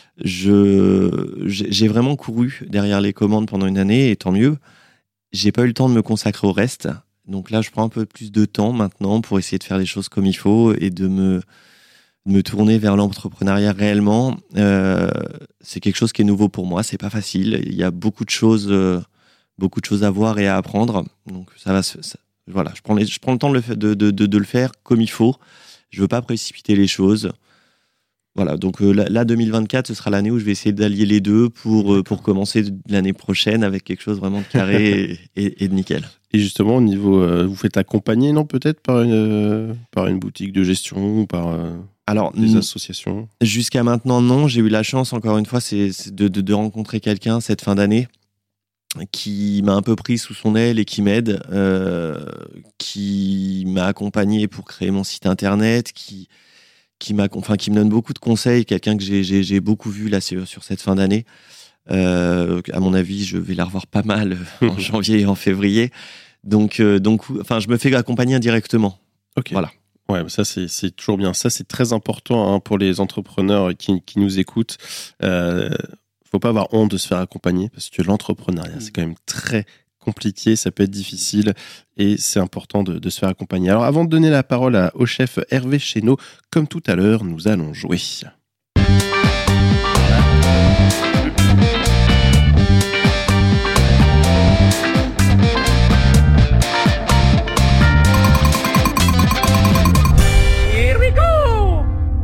je, j'ai vraiment couru derrière les commandes pendant une année et tant mieux. J'ai pas eu le temps de me consacrer au reste. Donc là, je prends un peu plus de temps maintenant pour essayer de faire les choses comme il faut et de me, de me tourner vers l'entrepreneuriat réellement. Euh, c'est quelque chose qui est nouveau pour moi. C'est pas facile. Il y a beaucoup de choses, euh, beaucoup de choses à voir et à apprendre. Donc ça va se, ça, voilà, je prends, les, je prends le temps de le, de, de, de, de le faire comme il faut. Je veux pas précipiter les choses. Voilà, donc euh, là, deux mille vingt-quatre, ce sera l'année où je vais essayer d'allier les deux pour, euh, pour commencer l'année prochaine avec quelque chose vraiment de carré et, et, et de nickel. Et justement, au niveau, euh, vous faites accompagner, non, peut-être par une, euh, par une boutique de gestion ou par euh, Alors, des n- associations? Jusqu'à maintenant, non. J'ai eu la chance, encore une fois, c'est, c'est de, de, de rencontrer quelqu'un cette fin d'année qui m'a un peu pris sous son aile et qui m'aide, euh, qui m'a accompagné pour créer mon site internet, qui... Qui, m'a, enfin, qui me donne beaucoup de conseils, quelqu'un que j'ai, j'ai, j'ai beaucoup vu là sur, sur cette fin d'année. Euh, à mon avis, je vais la revoir pas mal en janvier et en février. Donc, euh, donc, enfin, je me fais accompagner indirectement. Ok. Voilà. Ouais, ça c'est, c'est toujours bien. Ça c'est très important hein, pour les entrepreneurs qui, qui nous écoutent. Euh, faut pas avoir honte de se faire accompagner parce que l'entrepreneuriat c'est quand même très compliqué, ça peut être difficile et c'est important de, de se faire accompagner. Alors avant de donner la parole à, au chef Hervé Chénaud, comme tout à l'heure, nous allons jouer. Here we go!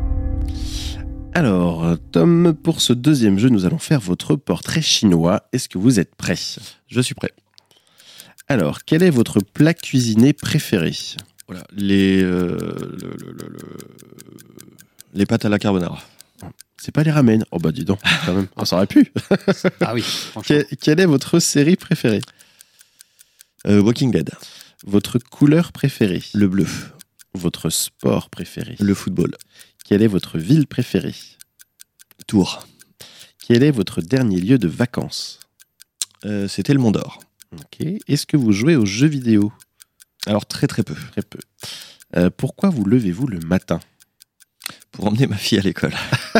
Alors, Tom, pour ce deuxième jeu, nous allons faire votre portrait chinois. Est-ce que vous êtes prêt ? Je suis prêt. Alors, quel est votre plat cuisiné préféré ? Voilà. Les, euh, le, le, le, le... les pâtes à la carbonara. C'est pas les ramen. Oh bah dis donc, quand même. On s'aurait pu. Ah oui, Que- quelle est votre série préférée ? Euh, Walking Dead. Votre couleur préférée ? Le bleu. Votre sport préféré ? Le football. Quelle est votre ville préférée ? Tours. Quel est votre dernier lieu de vacances ? Euh, c'était le Mont d'Or. Ok. Est-ce que vous jouez aux jeux vidéo ? Alors très très peu. Très peu. Euh, pourquoi vous levez-vous le matin ? Pour emmener ma fille à l'école.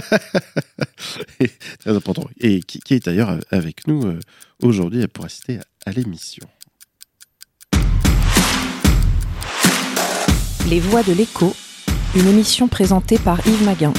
Très important. Et qui, qui est d'ailleurs avec nous euh, aujourd'hui pour assister à, à l'émission. Les Voix de l'écho, une émission présentée par Yves Maguin.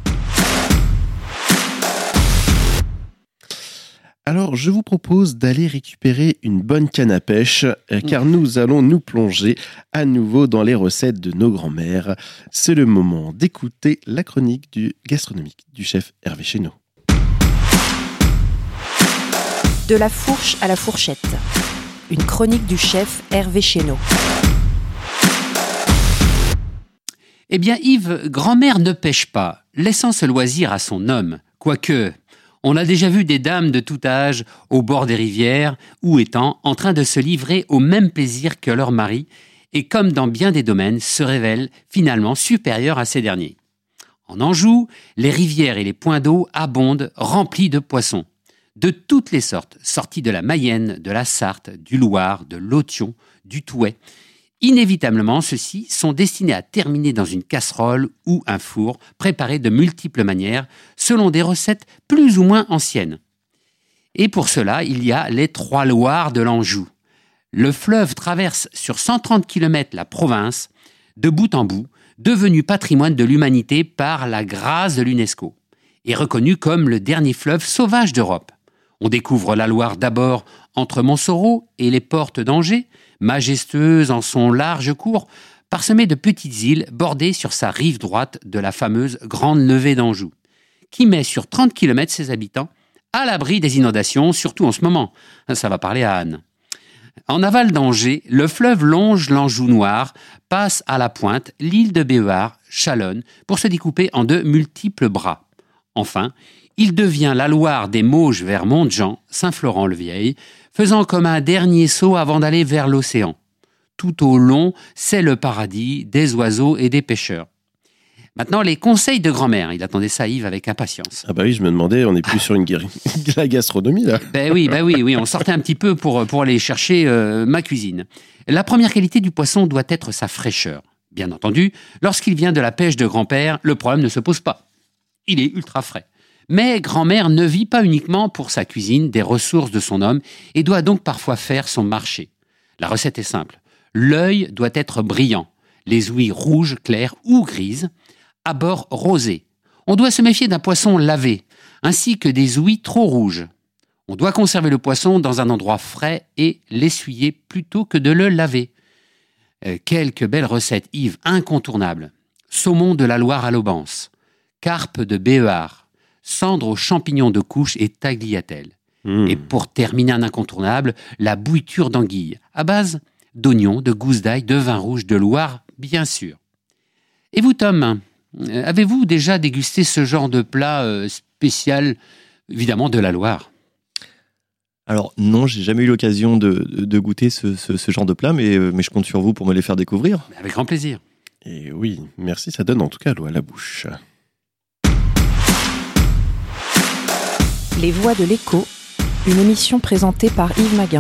Alors, je vous propose d'aller récupérer une bonne canne à pêche, euh, car nous allons nous plonger à nouveau dans les recettes de nos grands-mères. C'est le moment d'écouter la chronique du gastronomique du chef Hervé Chénaud. De la fourche à la fourchette. Une chronique du chef Hervé Chénaud. Eh bien, Yves, grand-mère ne pêche pas, laissant ce loisir à son homme. Quoique, on a déjà vu des dames de tout âge au bord des rivières ou étangs en train de se livrer au même plaisir que leur mari et, comme dans bien des domaines, se révèlent finalement supérieures à ces derniers. En Anjou, les rivières et les points d'eau abondent, remplis de poissons. De toutes les sortes, sortis de la Mayenne, de la Sarthe, du Loir, de l'Authion, du Touet. Inévitablement, ceux-ci sont destinés à terminer dans une casserole ou un four, préparés de multiples manières, selon des recettes plus ou moins anciennes. Et pour cela, il y a les trois Loirs de l'Anjou. Le fleuve traverse sur cent trente kilomètres la province, de bout en bout, devenu patrimoine de l'humanité par la grâce de l'UNESCO, et reconnu comme le dernier fleuve sauvage d'Europe. On découvre la Loire d'abord entre Montsoreau et les portes d'Angers, majestueuse en son large cours, parsemée de petites îles bordées sur sa rive droite de la fameuse Grande Levée d'Anjou, qui met sur trente kilomètres ses habitants à l'abri des inondations, surtout en ce moment. Ça va parler à Anne. En aval d'Angers, le fleuve longe l'Anjou noir, passe à la pointe l'île de Béhuard, Chalonne, pour se découper en de multiples bras. Enfin, il devient la Loire des Mauges vers Montjean, Saint-Florent-le-Vieil, faisant comme un dernier saut avant d'aller vers l'océan. Tout au long, c'est le paradis des oiseaux et des pêcheurs. Maintenant, les conseils de grand-mère. Il attendait ça, Yves, avec impatience. Ah bah oui, je me demandais, on n'est plus sur une guéri- la gastronomie, là. Ben oui, ben oui, oui, on sortait un petit peu pour, pour aller chercher euh, ma cuisine. La première qualité du poisson doit être sa fraîcheur. Bien entendu, lorsqu'il vient de la pêche de grand-père, le problème ne se pose pas. Il est ultra frais. Mais grand-mère ne vit pas uniquement pour sa cuisine des ressources de son homme et doit donc parfois faire son marché. La recette est simple. L'œil doit être brillant, les ouïes rouges, claires ou grises, à bord rosé. On doit se méfier d'un poisson lavé, ainsi que des ouïes trop rouges. On doit conserver le poisson dans un endroit frais et l'essuyer plutôt que de le laver. Euh, quelques belles recettes, Yves, incontournables. Saumon de la Loire à l'Aubance, carpe de Béhuard, cendre aux champignons de couche et tagliatelle. Mmh. Et pour terminer un incontournable, la bouiture d'anguille, à base d'oignons, de gousses d'ail, de vin rouge de Loire, bien sûr. Et vous, Tom, avez-vous déjà dégusté ce genre de plat euh, spécial, évidemment, de la Loire ? Alors non, j'ai jamais eu l'occasion de, de, de goûter ce, ce, ce genre de plat, mais, mais je compte sur vous pour me les faire découvrir. Avec grand plaisir. Et oui, merci, ça donne en tout cas l'eau à la bouche. Les Voix de l'écho, une émission présentée par Yves Maguin.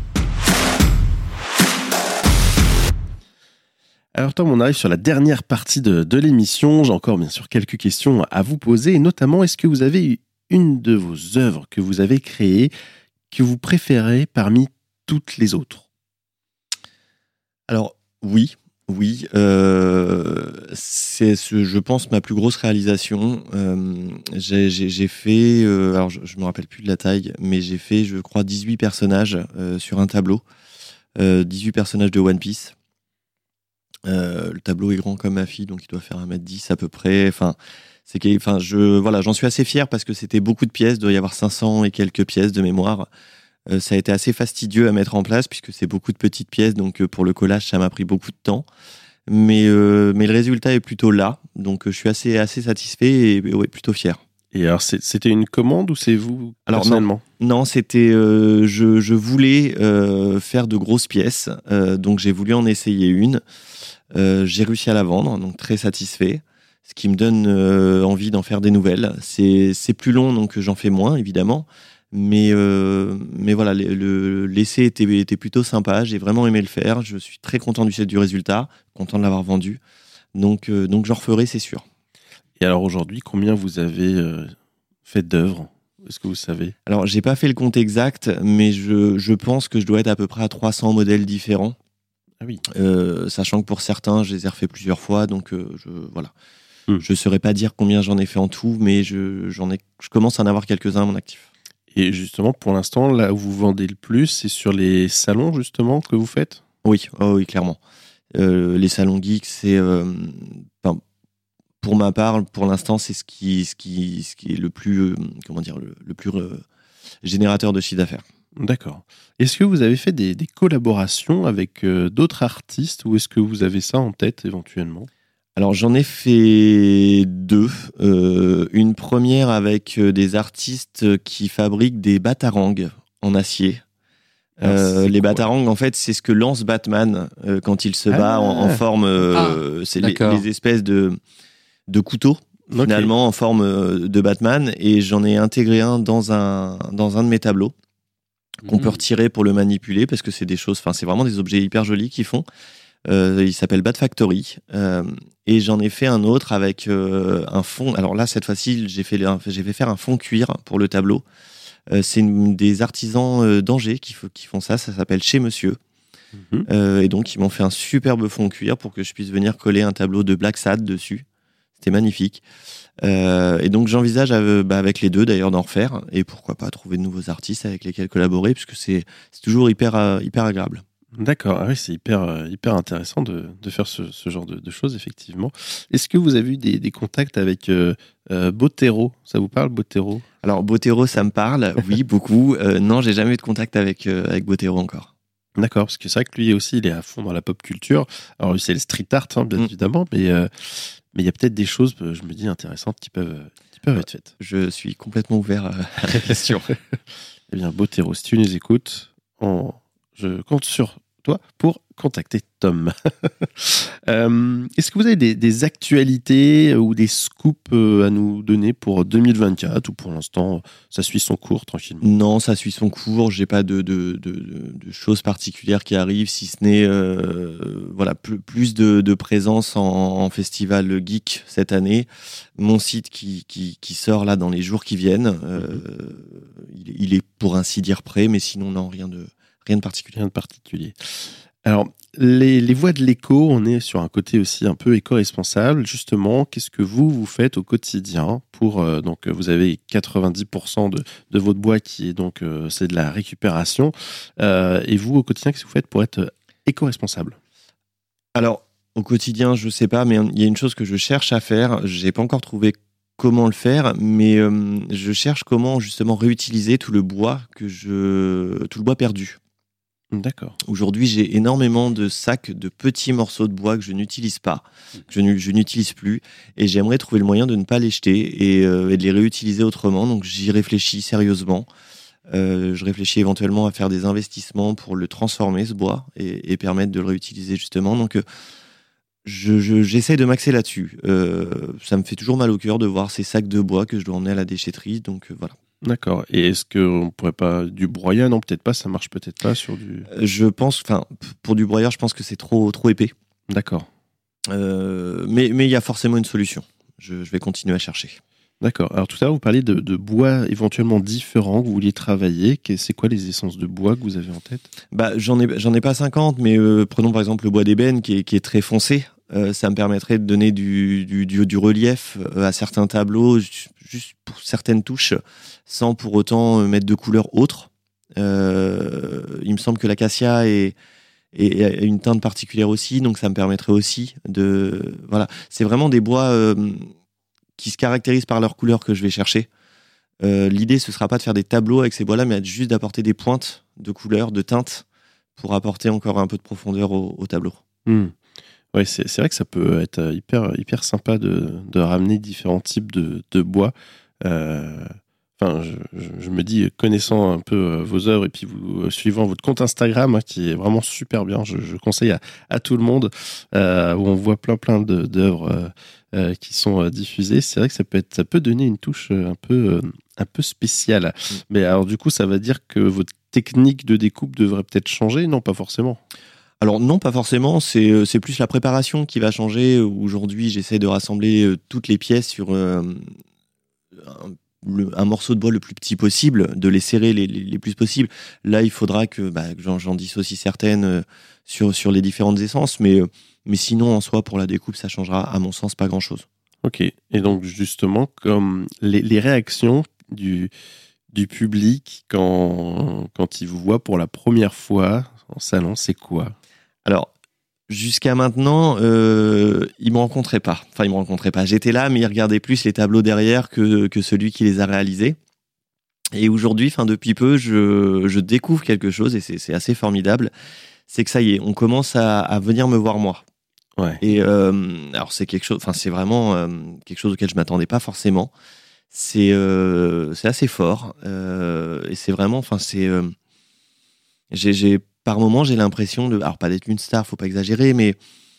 Alors Tom, on arrive sur la dernière partie de, de l'émission. J'ai encore bien sûr quelques questions à vous poser. Et notamment, est-ce que vous avez une de vos œuvres que vous avez créées que vous préférez parmi toutes les autres ? Alors oui, oui. Euh, c'est, ce, je pense, ma plus grosse réalisation. Euh, j'ai, j'ai, j'ai fait, euh, alors je ne me rappelle plus de la taille, mais j'ai fait, je crois, dix-huit personnages euh, sur un tableau. Euh, dix-huit personnages de One Piece. Euh, le tableau est grand comme ma fille, donc il doit faire un mètre dix à peu près. Enfin, c'est que, enfin, je, voilà, j'en suis assez fier parce que c'était beaucoup de pièces. Il doit y avoir cinq cents et quelques pièces de mémoire. Euh, ça a été assez fastidieux à mettre en place puisque c'est beaucoup de petites pièces. Donc euh, pour le collage, ça m'a pris beaucoup de temps. Mais, euh, mais le résultat est plutôt là. Donc euh, je suis assez, assez satisfait et, et ouais, plutôt fier. Et alors, c'est, c'était une commande ou c'est vous alors, personnellement ? Non, non c'était, euh, je, je voulais euh, faire de grosses pièces. Euh, donc j'ai voulu en essayer une. Euh, j'ai réussi à la vendre, donc très satisfait. ce qui me donne euh, envie d'en faire des nouvelles. C'est, c'est plus long, donc j'en fais moins, évidemment. Mais, euh, mais voilà, le, le, l'essai était, était plutôt sympa. J'ai vraiment aimé le faire. Je suis très content du, du résultat, content de l'avoir vendu. Donc, euh, donc j'en referai, c'est sûr. Et alors aujourd'hui, combien vous avez euh, fait d'œuvres ? Est-ce que vous savez ? Alors, j'ai pas fait le compte exact, mais je, je pense que je dois être à peu près à trois cents modèles différents. Ah oui. Euh, sachant que pour certains, je les ai refaits plusieurs fois. Donc, euh, je, voilà. Hmm. Je saurais pas dire combien j'en ai fait en tout, mais je, j'en ai, je commence à en avoir quelques-uns à mon actif. Et justement, pour l'instant, là où vous vendez le plus, c'est sur les salons, justement, que vous faites ? Oui, oh oui, clairement. Euh, les salons geeks, c'est, euh, pour ma part, pour l'instant, c'est ce qui, ce qui, ce qui est le plus, euh, comment dire, le, le plus euh, générateur de chiffre d'affaires. D'accord. Est-ce que vous avez fait des, des collaborations avec euh, d'autres artistes ou est-ce que vous avez ça en tête éventuellement ? Alors j'en ai fait deux. Euh, une première avec des artistes qui fabriquent des batarangs en acier. Euh, les batarangs, en fait, c'est ce que lance Batman euh, quand il se bat ah. en, en forme. Euh, ah, c'est les, les espèces de, de couteaux, okay. finalement, en forme de Batman. Et j'en ai intégré un dans un, dans un de mes tableaux qu'on mmh. peut retirer pour le manipuler parce que c'est des choses, enfin, c'est vraiment des objets hyper jolis qu'ils font. Euh, il s'appelle Bat Factory euh, et j'en ai fait un autre avec euh, un fond. Alors là, cette fois-ci, j'ai fait, j'ai fait faire un fond cuir pour le tableau. Euh, c'est une, des artisans euh, d'Angers qui, f- qui font ça. Ça s'appelle Chez Monsieur. Mm-hmm. Euh, et donc, ils m'ont fait un superbe fond cuir pour que je puisse venir coller un tableau de Black Sad dessus. C'était magnifique. Euh, et donc, j'envisage euh, bah, avec les deux d'ailleurs d'en refaire et pourquoi pas trouver de nouveaux artistes avec lesquels collaborer puisque c'est, c'est toujours hyper, euh, hyper agréable. D'accord, ah oui, c'est hyper, hyper intéressant de, de faire ce, ce genre de, de choses, effectivement. Est-ce que vous avez eu des, des contacts avec euh, euh, Botero ? Ça vous parle, Botero ? Alors, Botero, ça me parle, oui, beaucoup. Euh, non, j'ai jamais eu de contact avec, euh, avec Botero encore. D'accord, parce que c'est vrai que lui aussi, il est à fond dans la pop culture. Alors, lui, c'est le street art, hein, bien mmh. évidemment, mais euh, mais il y a peut-être des choses, je me dis, intéressantes qui peuvent, qui peuvent être faites. Je suis complètement ouvert à la question. Eh bien, Botero, si tu nous écoutes, on... je compte sur toi pour contacter Tom. euh, est-ce que vous avez des, des actualités ou des scoops à nous donner pour deux mille vingt-quatre ou pour l'instant ça suit son cours tranquillement ? Non, ça suit son cours. J'ai pas de, de, de, de choses particulières qui arrivent, si ce n'est euh, voilà plus, plus de, de présence en, en festival geek cette année. Mon site qui, qui, qui sort là dans les jours qui viennent, euh, il, il est pour ainsi dire prêt, mais sinon non, rien de Rien de particulier. Rien de particulier. Alors, les, les voix de l'éco, on est sur un côté aussi un peu éco-responsable. Justement, qu'est-ce que vous, vous faites au quotidien pour, euh, donc, vous avez quatre-vingt-dix pour cent de, de votre bois qui est donc, euh, c'est de la récupération. Euh, et vous, au quotidien, qu'est-ce que vous faites pour être éco-responsable ? Alors, au quotidien, je sais pas, mais il y a une chose que je cherche à faire. J'ai pas encore trouvé comment le faire, mais euh, je cherche comment, justement, réutiliser tout le bois que je, tout le bois perdu. D'accord. Aujourd'hui, j'ai énormément de sacs de petits morceaux de bois que je n'utilise pas, que je, n- je n'utilise plus, et j'aimerais trouver le moyen de ne pas les jeter et, euh, et de les réutiliser autrement. Donc, j'y réfléchis sérieusement. Euh, je réfléchis éventuellement à faire des investissements pour le transformer, ce bois, et, et permettre de le réutiliser justement. Donc, euh, je, je, j'essaie de m'axer là-dessus. Euh, ça me fait toujours mal au cœur de voir ces sacs de bois que je dois emmener à la déchetterie. Donc, euh, voilà. D'accord. Et est-ce qu'on pourrait pas du broyat ? Non, peut-être pas. Ça marche peut-être pas sur du. Je pense, enfin, pour du broyat, je pense que c'est trop, trop épais. D'accord. Euh, mais mais il y a forcément une solution. Je, je vais continuer à chercher. D'accord. Alors tout à l'heure, vous parliez de, de bois éventuellement différents que vous vouliez travailler. C'est quoi les essences de bois que vous avez en tête ? Bah, j'en ai, j'en ai pas cinquante, mais euh, prenons par exemple le bois d'ébène qui est, qui est très foncé. Euh, ça me permettrait de donner du, du, du, du relief à certains tableaux, juste pour certaines touches, sans pour autant mettre de couleurs autres. Euh, il me semble que l'acacia est, est, est une teinte particulière aussi, donc ça me permettrait aussi de... Voilà. C'est vraiment des bois euh, qui se caractérisent par leur couleur que je vais chercher. Euh, l'idée, ce sera pas de faire des tableaux avec ces bois-là, mais juste d'apporter des pointes de couleurs, de teintes, pour apporter encore un peu de profondeur au, au tableau. Mmh. Ouais, c'est, c'est vrai que ça peut être hyper, hyper sympa de, de ramener différents types de, de bois. Euh, enfin, je, je, je me dis, connaissant un peu euh, vos œuvres et puis vous euh, suivant votre compte Instagram, hein, qui est vraiment super bien, je, je conseille à, à tout le monde, euh, où on voit plein plein de, d'œuvres euh, euh, qui sont euh, diffusées. C'est vrai que ça peut être, ça peut donner une touche euh, un peu, euh, un peu spéciale. Mmh. Mais alors du coup, ça va dire que votre technique de découpe devrait peut-être changer? Non, pas forcément. Alors non, pas forcément, c'est, c'est plus la préparation qui va changer. Aujourd'hui, j'essaie de rassembler toutes les pièces sur euh, un, le, un morceau de bois le plus petit possible, de les serrer les, les, les plus possible. Là, il faudra que, bah, que j'en, j'en dissocie certaines euh, sur, sur les différentes essences, mais, euh, mais sinon, en soi, pour la découpe, ça changera, à mon sens, pas grand-chose. Ok, et donc justement, comme les, les réactions du, du public quand, quand il vous voit pour la première fois en salon, c'est quoi? Alors, jusqu'à maintenant, euh, ils me rencontraient pas. Enfin, ils me rencontraient pas. J'étais là, mais ils regardaient plus les tableaux derrière que, que celui qui les a réalisés. Et aujourd'hui, enfin, depuis peu, je, je découvre quelque chose et c'est, c'est assez formidable. C'est que ça y est, on commence à, à venir me voir moi. Ouais. Et euh, alors, c'est quelque chose, enfin, c'est vraiment euh, quelque chose auquel je m'attendais pas forcément. C'est, euh, c'est assez fort. Euh, et c'est vraiment, enfin, c'est, euh, j'ai, j'ai par moment, j'ai l'impression de, alors pas d'être une star, faut pas exagérer, mais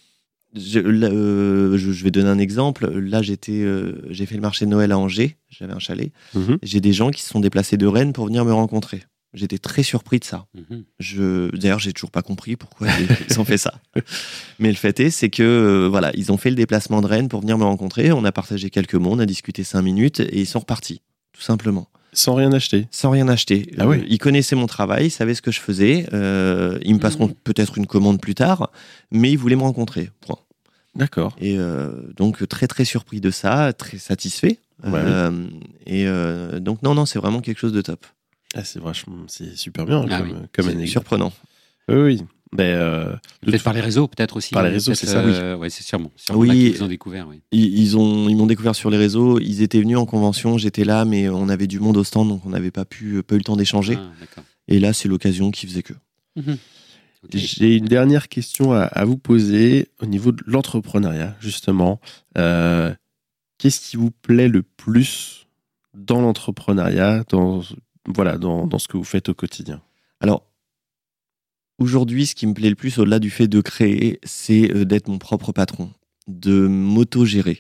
je, euh, je, je vais donner un exemple. Là, j'étais, euh, j'ai fait le marché de Noël à Angers, j'avais un chalet. Mmh. J'ai des gens qui se sont déplacés de Rennes pour venir me rencontrer. J'étais très surpris de ça. Mmh. Je, d'ailleurs, j'ai toujours pas compris pourquoi ils ont fait ça. Mais le fait est, c'est que euh, voilà, ils ont fait le déplacement de Rennes pour venir me rencontrer. On a partagé quelques mots, on a discuté cinq minutes et ils sont repartis, tout simplement. Sans rien acheter. Sans rien acheter. Ah oui. euh, ils connaissaient mon travail, ils savaient ce que je faisais. Euh, ils me passeront mmh. peut-être une commande plus tard, mais ils voulaient me rencontrer. Point. D'accord. Et euh, donc très très surpris de ça, très satisfait. Ouais, euh, oui. Et euh, donc non non, c'est vraiment quelque chose de top. Ah, c'est vachement, c'est super bien ah comme, oui. comme c'est anecdote. surprenant. Oui, oui. Mais euh, peut-être par les réseaux, peut-être aussi. Par les réseaux, c'est ça. Euh, oui, ouais, c'est sûrement. sûrement oui, là qu'ils vous ont découvert. Oui. Ils, ils ont, ils m'ont découvert sur les réseaux. Ils étaient venus en convention, j'étais là, mais on avait du monde au stand, donc on n'avait pas pu, pas eu le temps d'échanger. Ah, et là, c'est l'occasion qui faisait que. Mmh. Okay. J'ai une dernière question à, à vous poser au niveau de l'entrepreneuriat, justement. Euh, qu'est-ce qui vous plaît le plus dans l'entrepreneuriat, dans, voilà, dans, dans ce que vous faites au quotidien? Alors, aujourd'hui, ce qui me plaît le plus, au-delà du fait de créer, c'est d'être mon propre patron, de m'auto-gérer,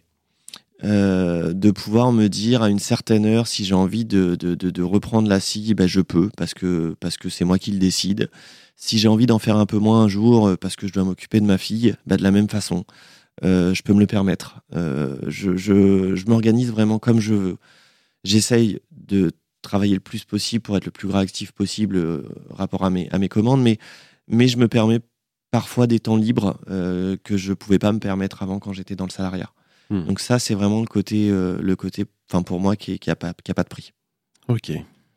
euh, de pouvoir me dire à une certaine heure si j'ai envie de, de, de, de reprendre la scie, ben je peux, parce que, parce que c'est moi qui le décide. Si j'ai envie d'en faire un peu moins un jour, parce que je dois m'occuper de ma fille, ben de la même façon, euh, je peux me le permettre. Euh, je, je, je m'organise vraiment comme je veux. J'essaye de travailler le plus possible pour être le plus réactif possible euh, rapport à mes, à mes commandes, mais, mais je me permets parfois des temps libres euh, que je ne pouvais pas me permettre avant quand j'étais dans le salariat. Mmh. Donc ça, c'est vraiment le côté, euh, le côté pour moi, qui n'a pas, qui a pas de prix. Ok.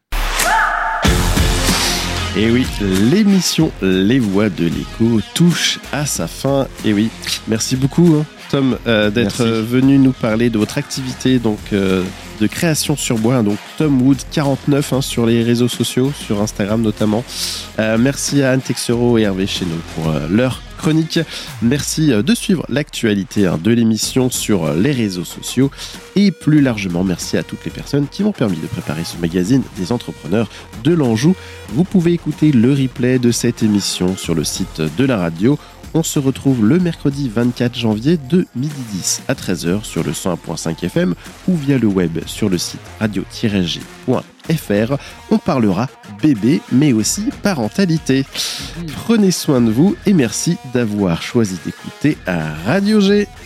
Et oui, l'émission Les Voix de l'Écho touche à sa fin. Et oui, merci beaucoup, hein, Tom, euh, d'être euh, venu nous parler de votre activité donc, euh, de création sur bois. Hein, donc Tom Wood quarante-neuf hein, sur les réseaux sociaux, sur Instagram notamment. Euh, merci à Anne Texero et Hervé Chéneau pour euh, leur chronique. Merci de suivre l'actualité hein, de l'émission sur les réseaux sociaux et plus largement merci à toutes les personnes qui m'ont permis de préparer ce magazine des entrepreneurs de l'Anjou. Vous pouvez écouter le replay de cette émission sur le site de la radio. On se retrouve le mercredi vingt-quatre janvier de midi dix à treize heures sur le cent un virgule cinq F M ou via le web sur le site radio tiret g point f r. On parlera bébé mais aussi parentalité. Prenez soin de vous et merci d'avoir choisi d'écouter à Radio G.